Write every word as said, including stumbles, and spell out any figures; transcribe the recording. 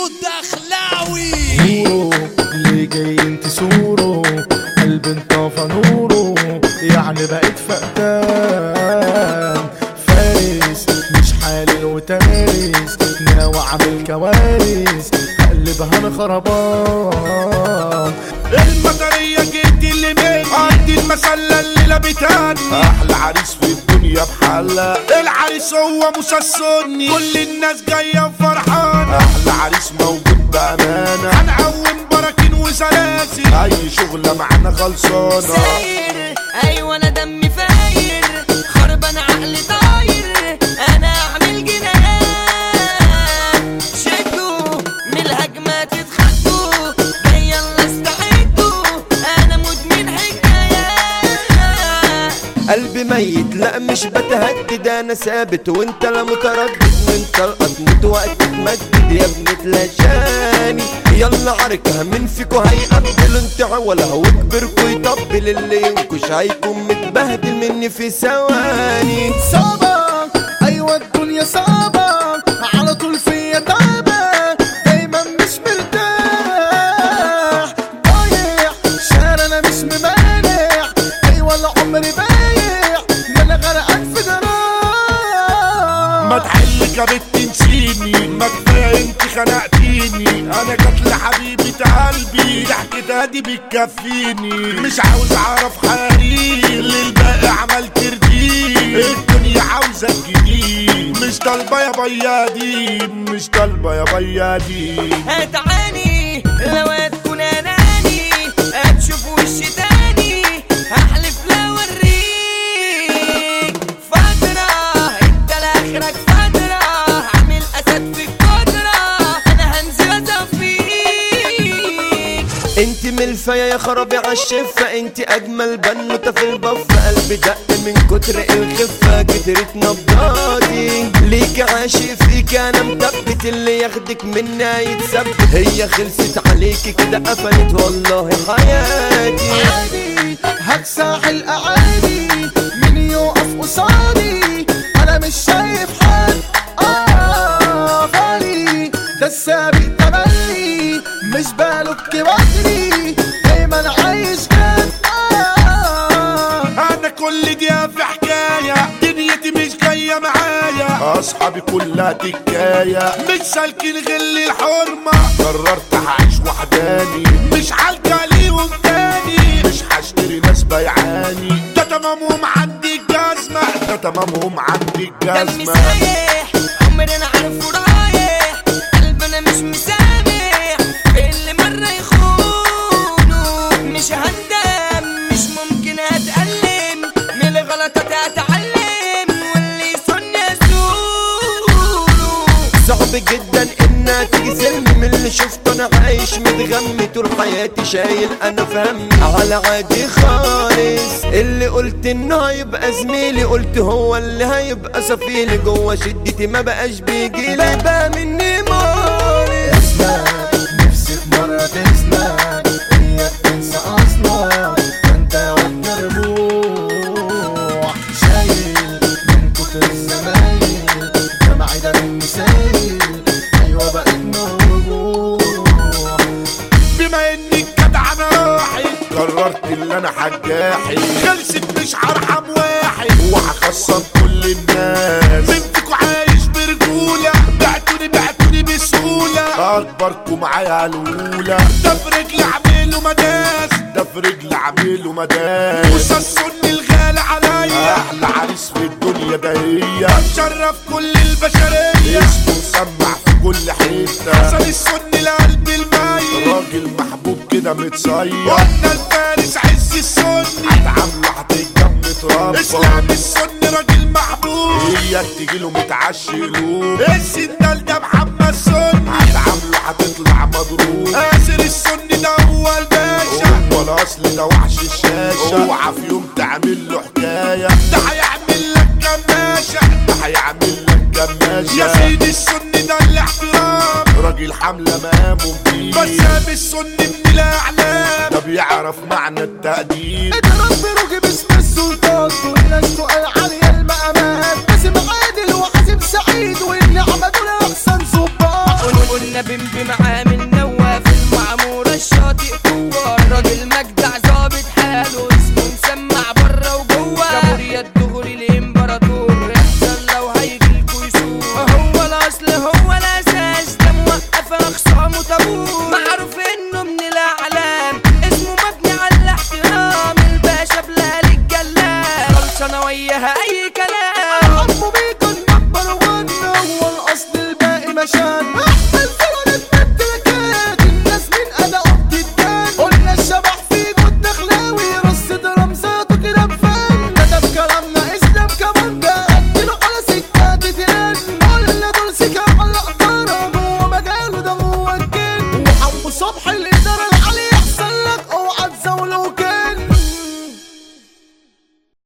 الدخلاوي نورو اللي جايين تسورو قلب انطفى نورو يعني بقيت فقدان فارس مش حالل وتارس ناوي اعمل كوارث قلبها انا خربان. المطرية جيت اللي مين عندي المسلة اللي لابتاني احلى عريس في الدنيا بحالة العريس هو موسى السني كل الناس جاية فرحانة احلى عريس موجود بأمانة هنعوم براكين وسلاسل اي شغلة معانا خلصانة ساير ايوه انا دمي فاير خربان عقلي طاير انا اعمل جنان شدوا من الهجمة تتخدوا جاي يلا استعدوا انا مدمن حكايات. قلبي ميت لا مش بتهدد انا ثابت وانت لا متردد من طلقة تموت وقت تمجد يا ابني تلاشاني يلا عركها من فيكو هيقبل انت ولا هو كبركو يطبل اللي ينكش هيكون متبهدل مني في ثواني. صعبة ايوه الدنيا صعبة على طول فيا تعبة دايما مش مرتاح ضايع شهر انا مش ممانع ايوه العمر بايع ما انا غرقان في جراح. ما تحلك يا بت نسيني ما كفاية انت خنقتيني انا جات لحبيبة قلبي ضحكتها دي بتكفيني مش عاوز اعرف حريق للباقي عملت ترديد الدنيا عاوزة الجديد مش طالبة يا بيادي مش طالبة يا بيادي. هتعاني لو هتكون اناني هتشوف وش تاني هحلف لا اوريك فترة انت لاخرك فترة عامل اسد في القدرة انا هنزل اصفيك. انت ملفاية يا خرابي عالشفة انت اجمل بنوتة في البف قلبي دق من كتر الخفة كترت نبضاتي ليك عاشق فيك انا مثبت اللي ياخدك منا يتثبت هي خلصت عليكي كده قفلت والله حياتي. عادي هكسح الاعادي من يقف قصادي انا مش شايف حد اه غالي ده السابق تملي مش بالك بدري دايما عايش جد آه. انا كل دقيقة في حكاية دنيتي مش جاية معايا اصحابي كلها تكاية مش سالكين غل الحرمة قررت هعيش وحداني مش هلجأ ليهم تاني مش هشتري ناس بيعاني ده تمامهم عندي الجزمة ده تمامهم عندي دمي الجزمة سايح عمري انا عارفه رايح قلبنا مش مسامح اللي مرة يخونوا مش هندم مش ممكن اتألم من الغلطات اتعلم واللي يصن يسوله. صعب جدا انها تيجي سلمي من اللي شفته انا عايش متغمي طول حياتي شايل انا فهمي على عادي خالص اللي قلت انه هيبقى زميلي قلت هو اللي هيبقى سفيلي جوه شدتي ما بقاش بيجيلي بقى مني مالي. اسمك نفسي في مرة تسمع هي بتنسى اصلا انت وقت رجوع شايل من كتر الزمايل جمعي ده مني سايل ايوه بقيت موجوع. بما اني الجدع انا راحي قررت ان انا حجاحي خلصت مش هرحم واحد وهخصم كل الناس بنتكوا عايش برجولة بعتوني بعتوني بسهولة اكبركوا معايا الاولى ده في رجلي عامله مداس ده في رجلي عامله مداس موسى السني الغالي عليا احلى عريس في الدنيا ده هي بتشرف كل البشرية اسمه مسمع في كل حتة حسن السني لقلب الميت راجل محبوب كده متصير قلنا الفارس عز السني هتعامله هتتجمد ربا اسلام السني راجل محبوب اياك تجيله متعشي قلوب السندال ده محمد سني هتعامله هتطلع مضروب آسر السني ده هو الباشا هو الاصل ده وحش الشاشة اوعى في يوم تعمل له حكاية ده هيعمل لك كماشة ده هيعمل لك كماشة يا سيدي السني ده الاحترام راجل حملة مقامه كبير بسام السني من الاعلام ده بيعرف معنى التقدير اضرب بروج باسم السلطان والناس تقال عالية المقامات باسم عادل وحازم سعيد واللي عملوا احسن صباح قلنا بنبي معاك اصل هو